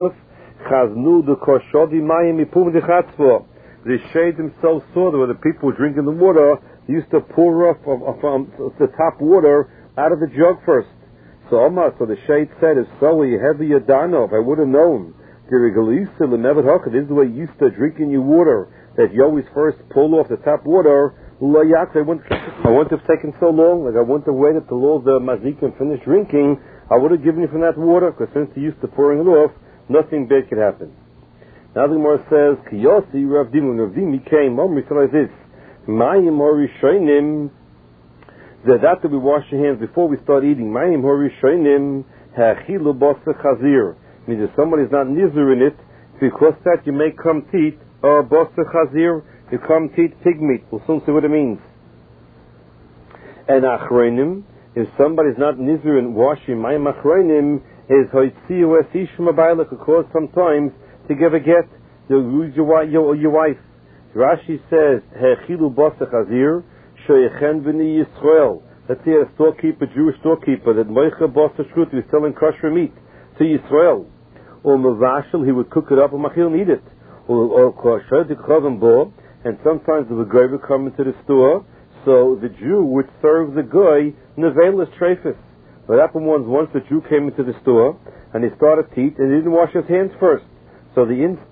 Chaznu the Koshodi Mayim Ipum de Chatzvo. The shade themselves saw that when the people were drinking the water, they used to pour off the top water out of the jug first. So the shade said, if so, you have the Yadano, if I would have known, this is the way you used to drink in your water, that you always first pull off the top water, I wouldn't have taken so long, like I wouldn't have waited till all the mazikim finished drinking, I would have given you from that water, because since you used to pouring it off, nothing bad could happen. Now the Gemara says, Kiyosi Rav Dimi, when Rav Dimi came, he said like this, Mayim Horishonim, that we wash your hands before we start eating. Mayim Horishonim, Hachilu Bosa Chazir, means if somebody's not nizur in it, because that you may come teat, or Bosa Chazir, you come teat pig meat. We'll soon see what it means. And Achronim, if somebody's not nizur in washing, Mayim Achronim, is Hoitziu Esishma Baila, could cause sometimes to give a get, to lose your wife. Rashi says, Hechilu Bosa Chazir, Shoyechen V'ni Yisrael. Let's say a storekeeper, Jewish storekeeper, that Moicha Bosa Shrut was selling kosher meat to Yisrael. Or Mavashal, he would cook it up and Machil and eat it. And sometimes the guy would come into the store, so the Jew would serve the guy Nevelis Trefis. What happened was, once the Jew came into the store, and he started to eat, and he didn't wash his hands first. So the man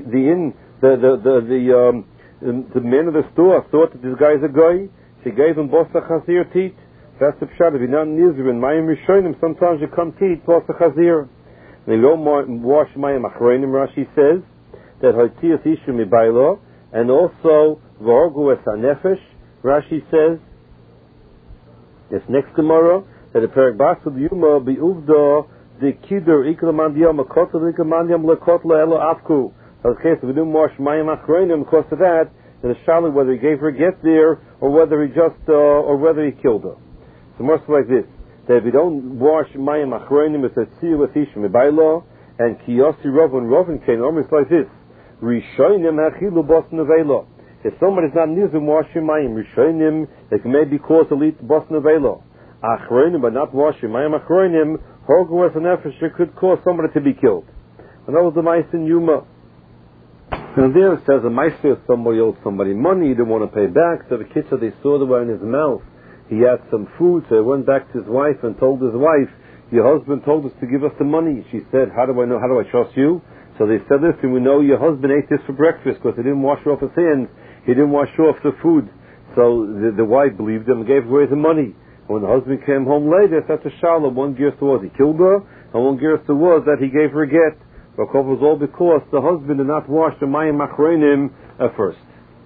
of the store thought that this guy is a guy. She gave him bosa chazir to eat. That's the pshat. If you're not in Israel, in Mayim Rishonim, sometimes you come to eat bosa chazir. And you don't wash Mayim Achronim, Rashi says, that Hoitzias Ishu Mibailo, and also Vorgu Es HaNefesh, Rashi says, this next Gemara, that the Perek Basu Yuma Bi'uvda the Kidur Iklamandiyam Akotla Iklamandiyam Lekotla Elo Afku. So in case if we didn't wash Mayim Achronim because of that, then the Shalom whether he gave her a get there or whether he killed her. So more so like this, that if we don't wash Mayim Achronim, it's a Tzir with Ishim Mibailo, and Kiyosi Rovin came almost like this. Rishonim Hachilu Bos Nevelo. If somebody's not nizum washing Mayim Rishonim, it can maybe cause a lead Bos Nevelo. Achronim, but not washing Mayim Achronim, Horgu as an Nefesh could cause somebody to be killed. And that was the Ma'is in Yuma. And there it says a Ma'is if somebody owed somebody money, he didn't want to pay back, so the kids said they saw the one in his mouth. He had some food, so he went back to his wife and told his wife, your husband told us to give us the money. She said, how do I trust you? So they said, listen, we know your husband ate this for breakfast because he didn't wash off his hands. He didn't wash off the food. So the wife believed him and gave away the money. And when the husband came home later, that's a shalom. One gersa was he killed her, and one gersa was that he gave her a get. But it was all because the husband did not wash the Mayim Achronim at first.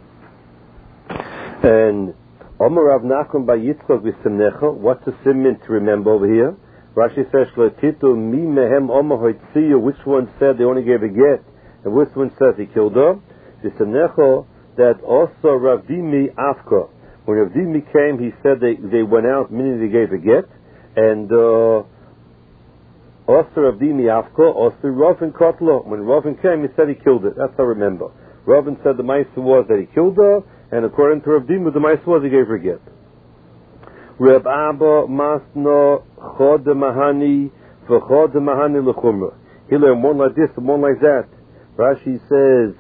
And Omer Rav Nachum by Yitzchak v'Simnecha, what's the simon to remember over here? Rashi says, Shlotitu mi mehem Omer hoitziyu, which one said they only gave a get, and which one says he killed her? V'Simnecha, that also Rav Dimi Afka. When Rav Dimi came, he said they went out, meaning they gave a get, and also Rav Dimi Afka, also Rovin Kotlo. When Rovin came, he said he killed it. That's how I remember. Rovin said the Maisa was that he killed her, and according to Rav Dimi, the Maisa was he gave her a get. Reb Abba Masno Chod Mahani v'Chod Mahani l'Chumra. He learned one like this and one like that. Rashi says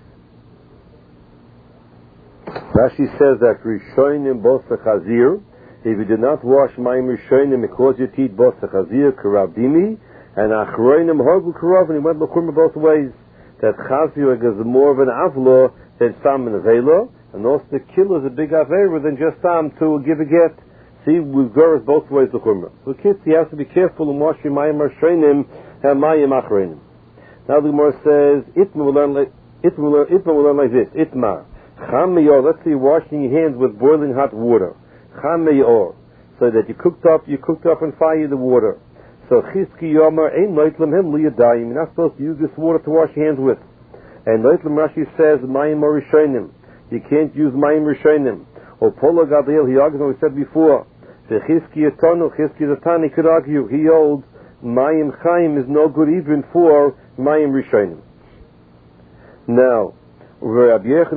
that Rishonim Bosa Chazir, if you did not wash Mayim Rishonim, it caused you to eat Bosa Chazir, Karav Dimi, and Achronim Horgu Karav, and he went l'Chumra both ways. That Chazir is more of an Avla than Sam and Avela, and also the kill is a big Avera than just Sam to give a get. See, with girls both ways l'Chumra. So kids, he has to be careful in washing Mayim Rishonim and Mayim Achronim. Now the Gemara says, Itma will learn like this, Itma. Cham me'or, let's say washing your hands with boiling hot water. Cham me'or, so that you cooked up and fire the water. So Chizki Yomer, Ein Loitlam Him Liyadayim, you're not supposed to use this water to wash your hands with. And Loitlam Rashi says, Mayim Rishonim, you can't use Mayim Rishonim. Or Polo Gadriel, he argues what we said before. The Chizki Yatonu, Chizki Zatani could argue, he holds Mayim Chaim is no good even for Mayim Rishonim. Now, no, you're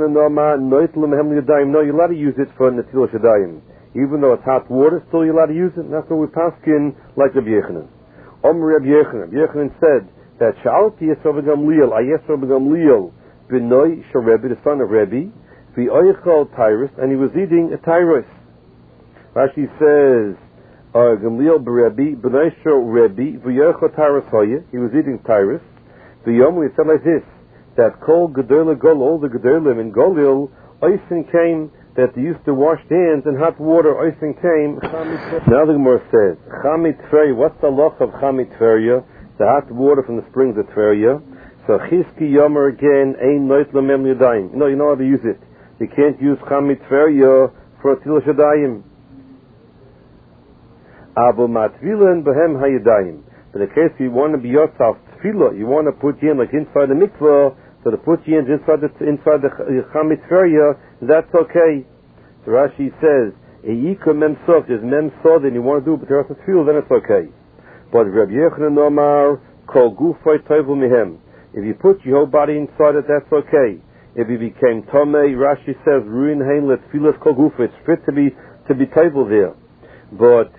allowed to use it for Netilas Yadayim. Even though it's hot water, still you're allowed to use it. And that's what we're paskin like Rabbi Yechanan. Rabbi Yechanan said that Sha'alti Yisrael Gamliel, Ayesra Gamliel, B'noi Sharebi, the son of Rebbe, V'oichal Tyrus, and he was eating a Tyrus. Rashi says, Gamliel B'Rebbe, B'noi Sharebi, V'oichal Tyrus Hoye, he was eating Tyrus. V'yom, he said like this, that Kol Gedol Gol, all the Gedolim in Golil, Oisin came, that they used to wash hands in hot water. Oisin came. Now the Gemara says, Chamit Tveria, what's the loch of Chamit Tveria? The hot water from the springs of Tveria. So Chizki Yomer again, Ein Noit Lamem Yadayim. You know how to use it. You can't use Chamit Tveria for Atil Shadayim. Abo Matvilan Behem Hayadayim. But in case you want to be yourself Tefillah, you want to put you in like inside the mikvah, so to put you inside the Chamit Tveria, that's okay. So Rashi says, Eika Mem Sov, there's Mem Sov, then you want to do B'teras Tefillah, then it's okay. But Rabbi Yochanan Omar, Kol Gufay Tovel Mihem. If you put your whole body inside it, that's okay. If you became Tomei, Rashi says, Ruin Hein Let Tefillah Kol Gufay, it's fit to be Tovel there. But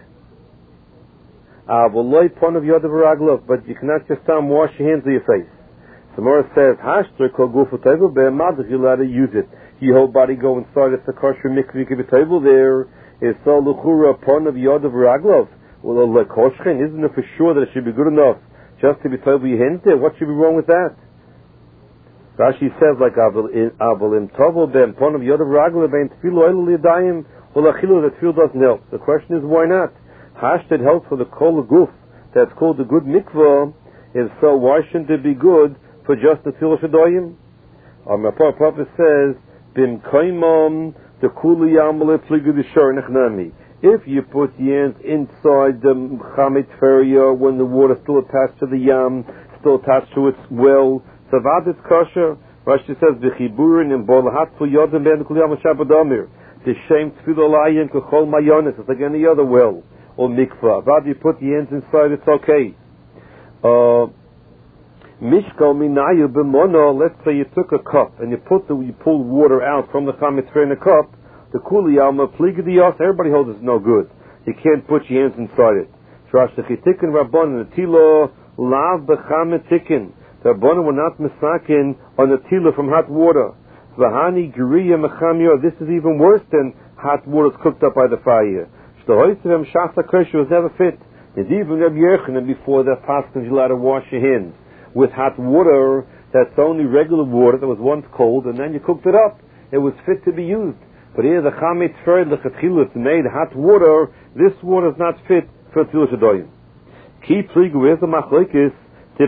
but you cannot just wash your hands of your face. Samora says, Hashtra Kol Gufay Tovel Be'emadach, you're allowed to use it. Your whole body go inside, it's a kosher mikvah, you can be Tovel there. It's so Luchura upon of Yod of Raglov. Well, like Koshchen, isn't it for sure that it should be good enough just to be Tovel your hands there? What should be wrong with that? Rashi says, like, Avalim Tovel Be'em upon of Yod of Raglov, Be'em Tefillah Oil L'Yadayim, well, Achilu, the Tefillah doesn't help. The question is, why not? Hashted helps for the Kol Guf, that's called the good mikvah. If so, why shouldn't it be good for just the Tefillah Shadoyim? My Prophet says, Bim Kaimam, the Kuli Yamale Pligu Dishar Nechnami. If you put yams inside the Chamit Tveria when the water is still attached to the yam, still attached to its well, Savad it's kosher. Rashi says, V'chiburin in Bolahat Fu Yodem Ben Kuli Yam Shabbadomir. The Shem Tefillah Layin Kechol Mayonis. It's like any other well or mikvah. Avad you put yams inside, it's okay. Mishkal minayu b'mono. Let's say you took a cup and you pulled water out from the Chamit Tveria in a cup. The kuli alma pligidiyos. Everybody holds it's no good. You can't put your hands inside it. Shrash techitikin rabban and the tilo lav b'chamet tikin. The rabban were not misakin on the tilo from hot water. V'hani geriya mechamio. This is even worse than hot water cooked up by the fire. Shtohoytzevem shasa kosher was never fit. And even Rabbi Yochanan before the pasuk you're allowed to wash your hands with hot water. That's only regular water that was once cold, and then you cooked it up. It was fit to be used. But here the Chamit Tveria l'chatchila, it's made hot water. This water is not fit for Tefillah Shadoyim. Ki pligu is the machlokes the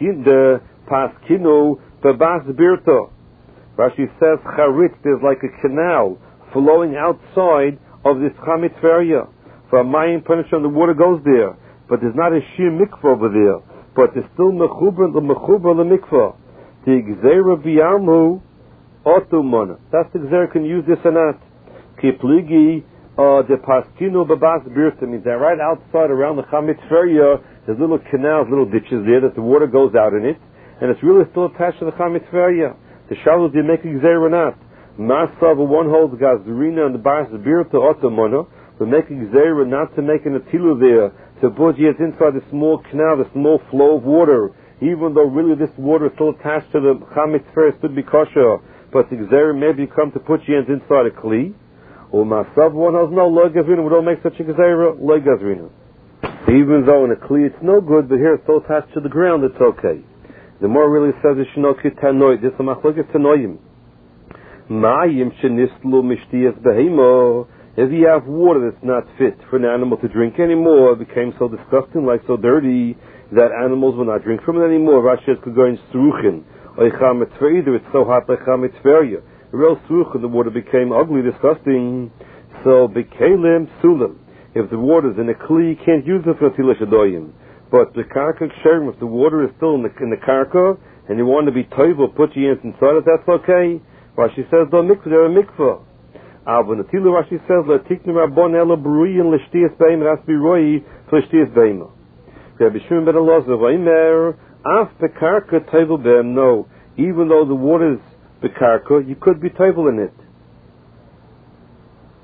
paskinu bebas birto. Rashi says charit, there's like a canal flowing outside of this Chamit Tveria. From Mayim Punishon, the water goes there, but there's not a sheer mikvah over there. But there's still mechuber the mikvah. The gzeira biyarmu otumana. That's the gzeira can use this or not. Kipligi the paskinu babas birta means that right outside around the Chamit Tveria there's little canals, little ditches there that the water goes out in it, and it's really still attached to the Chamit Tveria. The shalos do you make a gzeira or not? Masav one holds gazrina and the bas birta otumana. We're making gzeira not to make an atilu there, to put it inside the small canal, the small flow of water, even though really this water is still attached to the Chamit Tveria, should be kosher, but the gzeira maybe come to put your hands inside a kli, or masav one has no loy gazrina, we don't make such a gzeira, loy gazrina. Even though in a kli it's no good, but here it's still attached to the ground, it's okay. The more really says it's shinoki tanoi, this is a machlokes tanoim. Ma'ayim shenistlu mishtiyas behemo. If you have water that's not fit for an animal to drink anymore, it became so disgusting, like so dirty, that animals will not drink from it anymore. Rashi could go in struchin, or Chamit Tveria, it's so hot like Chamit Tveria. A real struchin, the water became ugly, disgusting. So, bekalim sulam. If the water's in a kli, you can't use it for Tefillah Shadoyim. But the karka ksherim, if the water is still in the karka, and you want to be toivel, put your hands inside it, that's okay. Rashi says, don't mikvah, they're a mikvah. When the Tilu Rashi says, "Letiknu Rabbon ela bruyin l'shtiyas beim," it has to be roi for l'shtiyas beim. Rabbi Shimon ben Elazar v'Imer af bekarka tovel beim. No, even though the water is bekarka, you could be tovel in it.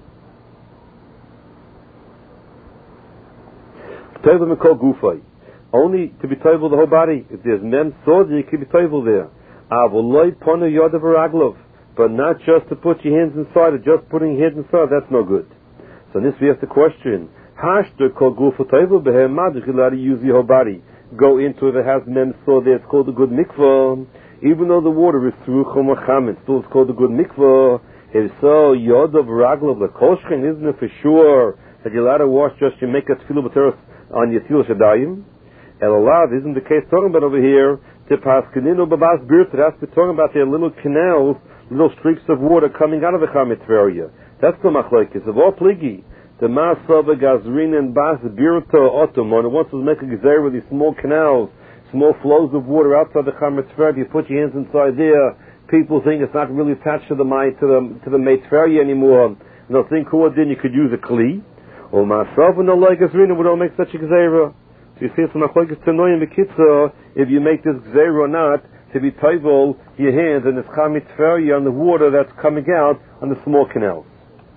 Tovel mikol gufay. only to be toivel the whole body. If there's mem sod, you can be toivel there. Avoloi ponu yodav raglov, but not just to put your hands inside, or just putting your hands inside, that's no good. So in this we ask the question, Hashter kol guf toivel behem madich, allowed to use your whole body. Go into it, it has mem sod there, it's called a good mikvah. Even though the water is through chum or cham, still it's called a good mikvah. If so, yodav raglov, the kolshchen, isn't it for sure that you're allowed to wash just to make a tefillah b'teros on your tefillah shadayim? And Allah, isn't the case talking about over here, to paskininu babas birth, that's the talking about their little canals, little streaks of water coming out of the chametz area. That's the machlokes of all pligi. The masava gazrin and bas birta otomon, and once was making a gezer with these small canals, small flows of water outside the chametz area, you put your hands inside there, people think it's not really attached to the meitferia anymore, and they'll think, who then you could use a kli, or masava no like gazrin, we don't make such a gezer. So you see, it's machlokes tanoim v'kitzah, if you make this gzeir or not, to be toivel your hands and this chametz area on the water that's coming out on the small canals.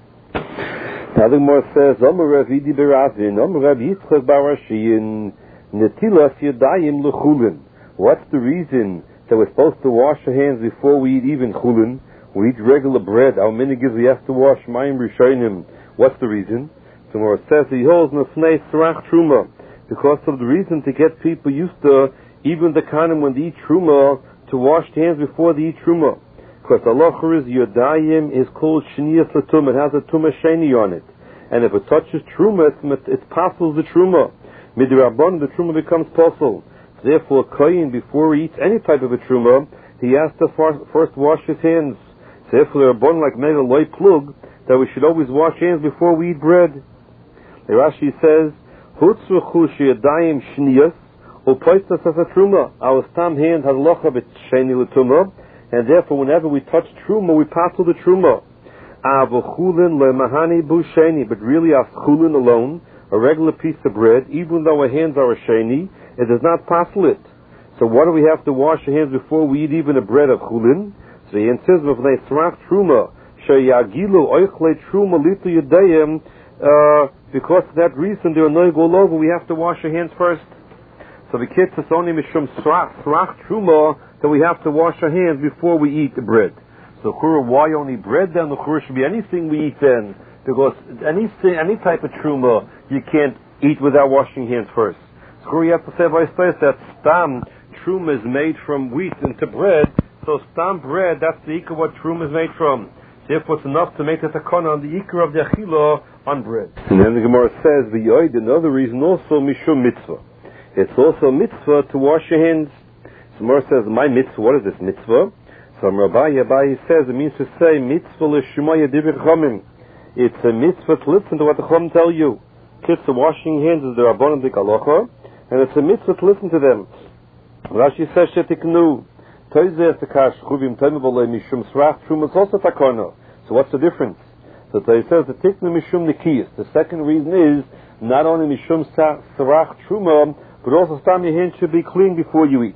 Now the Gemara says, Omer Rav Idi Berazin, Omer Rav Yitzchak Bar Ashiyin, Netilas Yadayim L'chulin. What's the reason that we're supposed to wash our hands before we eat even chulin? We eat regular bread. Our minhag is we have to wash mayim rishonim. What's the reason? The Gemara says, He holds Nefnei Sarach Truma, because of the reason to get people used to, even the kanim when they eat truma, to wash their hands before they eat truma. Because Allah is Yodayim is called Shniyas L'tum. It has a Tumah Sheni on it. And if it touches truma, it passes the truma. Midrabban, the truma becomes possible. Therefore, Koyin, before he eats any type of a truma, he has to first wash his hands. Therefore, the Rabban, like made a loy plug, that we should always wash hands before we eat bread. The Rashi says, Hutzruchu Sheyadayim Shniyas, Upoistas as a truma. Our stam hand has locha bit Sheni L'tumah, and therefore, whenever we touch truma, we passel the truma. Avachulin lemahani bu sheni, but really our chulin alone, a regular piece of bread, even though our hands are a sheni, it does not passel it. So why do we have to wash our hands before we eat even a bread of chulin? So he says, "V'vnei tzrach truma sheyagilu oichle truma litu yadayim." Because for that reason, there are no go over. We have to wash our hands first. So the kids is only mishum tzrach truma, that we have to wash our hands before we eat the bread. So why only bread then? The should be anything we eat then, because any type of truma you can't eat without washing hands first. So you have to say by that stam truma is made from wheat into bread. So stam bread, that's the ikar what truma is made from. Therefore, it's enough to make the takana on the ikar of the achila on bread. And then the Gemara says v'yoid, another reason also mishum mitzvah. It's also mitzvah to wash your hands. So Gemara says, my mitzvah, what is this mitzvah? So Rabbi says, it means to say, mitzvah l'shmaya divrei chachamim. It's a mitzvah to listen to what the chachamim tell you. Kitzah, washing hands is the rabbanon d'halacha, and it's a mitzvah to listen to them. Rashi says, shetiknu, toizeh takash, chuvim temibole mishum srach, truma is also takana. So what's the difference? So he says, the tiknu mishum nikiyas. The second reason is, not only mishum srach truma, but also stam your hands should be clean before you eat.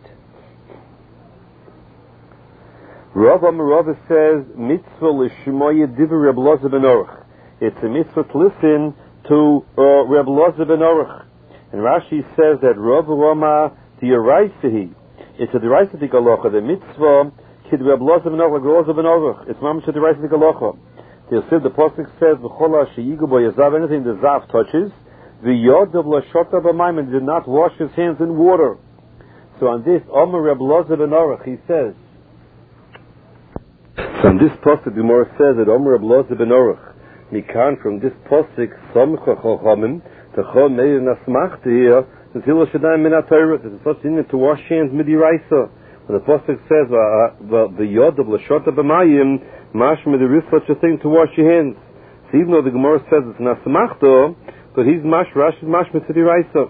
Rav Amarava says, mitzvah l'shmoya divrei Reb Elazar ben Aruch. It's a mitzvah to listen to Reb Elazar ben Aruch. And Rashi says that Rav Rama d'Yaraisahi. It's a d'Yaraisahi galacha. The mitzvah kid Reb Elazar ben Aruch, Reb Elazar ben Aruch. It's mamish a d'Yaraisahi galacha. The pasuk says, v'chol ha'sheyigu bo yazav, anything the zav touches, v'yodav l'shota b'mayim, and did not wash his hands in water. So on this, Omer Reb Elazar ben Aruch, he says, from this pasuk, the Gemara says that Omer Reb Elazar ben Aruch, mikan from this pasuk, samcha chachamim, techol meir nasmachta here, until shadayim min ha-Torah. There's such thing to wash hands midiraisa. When the pasuk says the yodav l'shota b'mayim, mashma there is such a thing to wash your hands. So even though the Gemara says it's nasmachta, but he's Rashi's mashma midiraisa.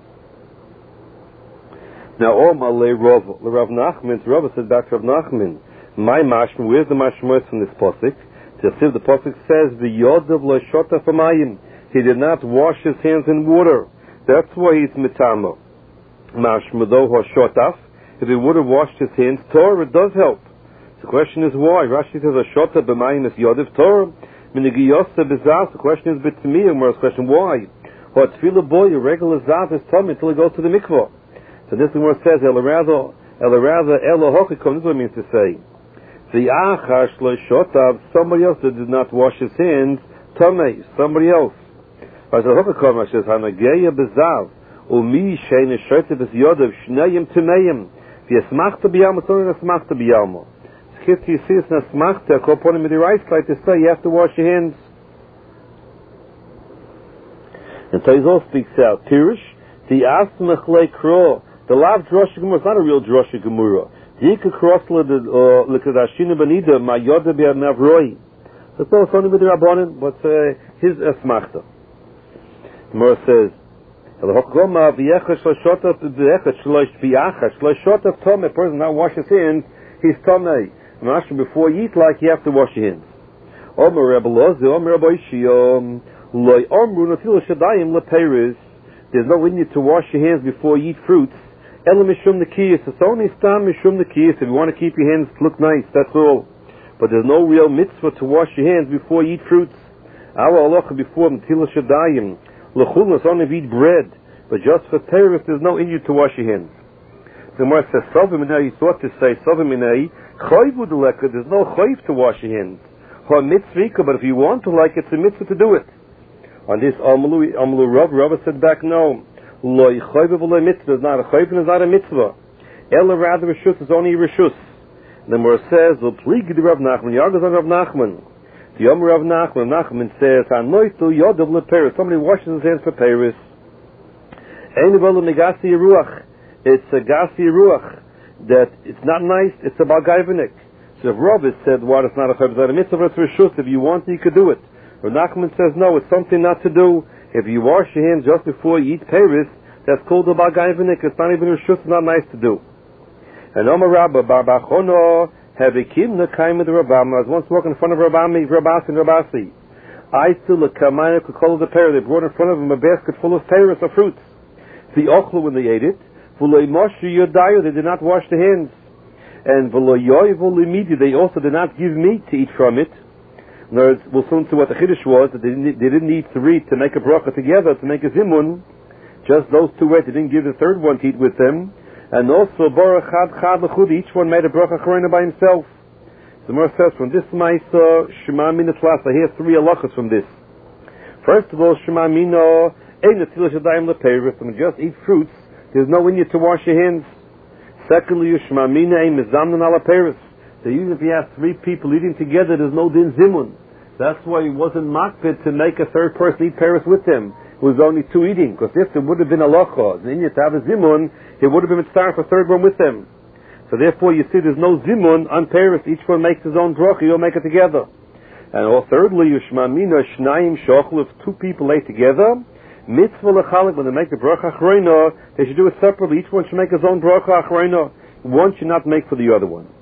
Now Omar le Rav Nachman, Rav said back to Rav Nachman, my mashma, where's the mashma from this pasuk? The pasuk says the yodav l'shota b'mayim. He did not wash his hands in water. That's why he's mitama. Mashma though hashotaf. If he would have washed his hands, Torah, it does help. The question is why. Rashi says hashota b'mayim is yodav Torah. Minigiyosah b'zaz. The question is b'tmiyah. Where's the question why? Or tefillah boy, a regular zav is tummy until he goes to the mikvah. So this one says, Eloraza Elohochikom, this is what it means to say. The Achash Shotav, somebody else that did not wash his hands, Tomei, somebody else. Elohochikom says, Hanageya Bezav, Umi Shein Shotav is Yodav, Shnayim Tumeim, Vyasmachta Biyalma, Tonei Nasmachta Biyalma. Skip to you see it's Nasmachta, Koponim with the rice, like to say, you have to wash your hands. And Taizol speaks out, Tirish, the Asmachle Kro, the Lav Drosha Gemara is not a real Drosha Gemara. Dika Krosla Likadashina Benida, Mayoda Bianavroi. That's all only with the Rabbanim, but his Asmachta. Gemara says, a person now washes his hands, he's Tomei. Before you eat, like you have to wash your hands. There's no need to wash your hands before you eat fruits. It's only stam mishum nekiyas. If you want to keep your hands look nice, that's all. But there's no real mitzvah to wash your hands before you eat fruits. Our halacha before Metilas Yadayim, l'chulas only eat bread, but just for teirus there's no need to wash your hands. The Gemara says, Soviminei, you thought to say, Soviminei, chayvu deleka, there's no chayv to wash your hands. Ha mitzvika, but if you want to, like, it's a mitzvah to do it. On this, Amalu Rav said back, no. Lo chayvu v'lo mitzvah is not a chayv and is not a mitzvah. Ella rather reshus is only reshus. The Gemara says, Lo pligi de Rav Nachman, Yargaz on Rav Nachman. The Yom Rav Nachman says, Hanoitu yodav leperis, somebody washes his hands for peris. Ein v'lo negasi ruach. It's a gasi ruach, that it's not nice, it's a balgaivanik. So if Rav said, what, it's not a chayv, it's not a mitzvah, it's reshus, if you want, you could do it. Rav Nachman says, no, it's something not to do. If you wash your hands just before you eat peris, that's called a balgaivanik, it's not even reshus, it's not nice to do. And Omar Rabba, Barbachono, Havikim Nakaim the Rabbam. I was once walking in front of Rabbami, Rabbasi, and Rabbasi. I still a Kamayna could call the pear. They brought in front of him a basket full of pears or fruits. The ochlu when they ate it, V'lo Moshe Yodayu, they did not wash their hands. And V'lo Yoivu Limidi, they also did not give meat to eat from it. In other words, we'll soon see what the Chiddush was, that they didn't need three to make a bracha together, to make a zimun. Just those two ate, they didn't give the third one to eat with them. And also, Baruch Chad L'chudi, each one made a bracha charina by himself. The Gemara says, from this Maisa, Shema Mina Tlasa, here's three halachas from this. First of all, Shema Mina, Ein Netilas Yadayim L'Peiros, when you just eat fruits, there's no need to wash your hands. Secondly, Shema Mina, Ein Mizamnan Ala Peiros. So even if you have three people eating together, there's no din zimun. That's why it wasn't makpid to make a third person eat Peiros with them. It was only two eating, because if there would have been a halacha, then you have to have a zimun, it would have been mitzvah for a third one with them. So therefore you see there's no zimun on Peiros, each one makes his own bracha, you'll make it together. And thirdly, Yushma Mina Shnayim Shochel, if two people ate together, mitzvah lechalik, when they make the bracha achreina, they should do it separately, each one should make his own bracha achreina, one should not make for the other one.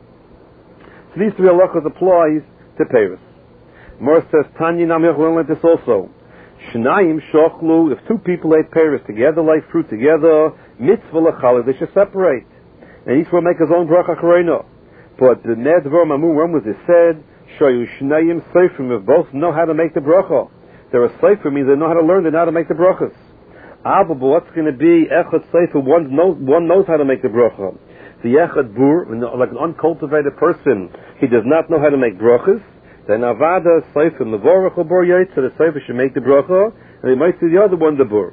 So these three halachas applies to Peiros. Mor says, Tanya Namich, we'll learn this also. Shnayim shochlu, if two people ate Peiros together, like fruit together, mitzvah lechalik, they should separate. And each will make his own bracha charena. But the Nedvar Mamu, when was it said, Shoyu Shnayim Seifrim, if both know how to make the bracha. They're a Seifrim, means they know how to learn, they know how to make the brachas. But what's going to be Echad Seifrim, one knows how to make the bracha. The Echad Bur, like an uncultivated person, he does not know how to make brachas. Then Avada, Seifim, the Vorach, Bor Yaitz, so the Seifim should make the bracha, and they might see the other one, the Bur.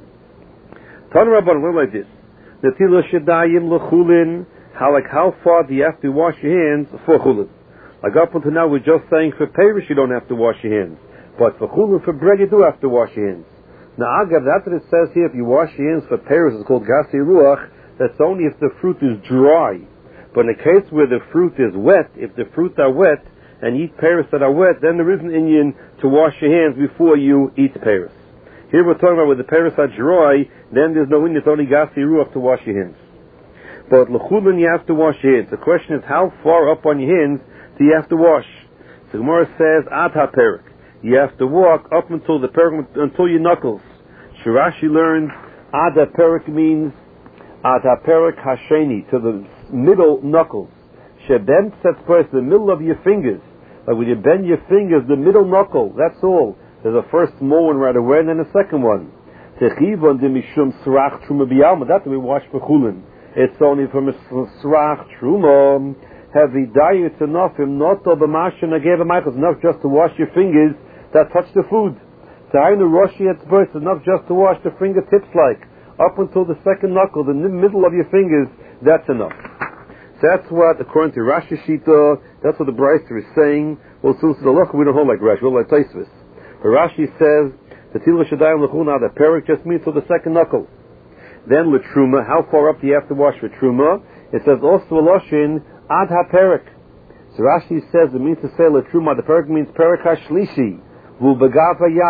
Tan Rabban, look like this. Netila Shadayim L'chulin, how far do you have to wash your hands for chulin? Like up until now, we're just saying for Peiros you don't have to wash your hands. But for chulin, for bread, you do have to wash your hands. Now, Agav, that's what it says here, if you wash your hands for Peiros, it's called Gasi Ruach, that's only if the fruit is dry. But in the case where the fruit is wet, if the fruits are wet, and eat Peiros that are wet, then there is an Inyan to wash your hands before you eat Peiros. Here we're talking about when the Peiros are dry, then there's no Inyan, it's only Gasi Ruach to wash your hands. But l'chulin you have to wash your hands. The question is, how far up on your hands do you have to wash? So Gemara says, Ad ha-perik. You have to walk up until the perik, until your knuckles. Shirashi learns, Ad ha-perik means Ad ha-perik hasheni, to the middle knuckles. Sheben sets first the middle of your fingers. Like when you bend your fingers, the middle knuckle, that's all. There's a first small one right away, and then a second one. Techivon de mishum srach truma biyalma. That's what we wash for chulin. It's only from a srach truma. Heavy diet enough. Him not obemashin ageva michael. It's enough just to wash your fingers that touch the food. Ta'aynu roshi etzbos. It's enough just to wash the fingertips up until the second knuckle, the middle of your fingers. That's enough. So that's what, according to Rashi Shita, that's what the Brayser is saying. Well, since the halacha we don't hold like Rashi, we hold like Tosfos. But Rashi says the Tila Shadayim Lechuna, the perik just means till the second knuckle. Then Latruma, how far up do you have to wash for Truma? It says also Loshin Ad HaPerik. So Rashi says it means to say Latruma, the perik means Perik HaShlishi, V'Begava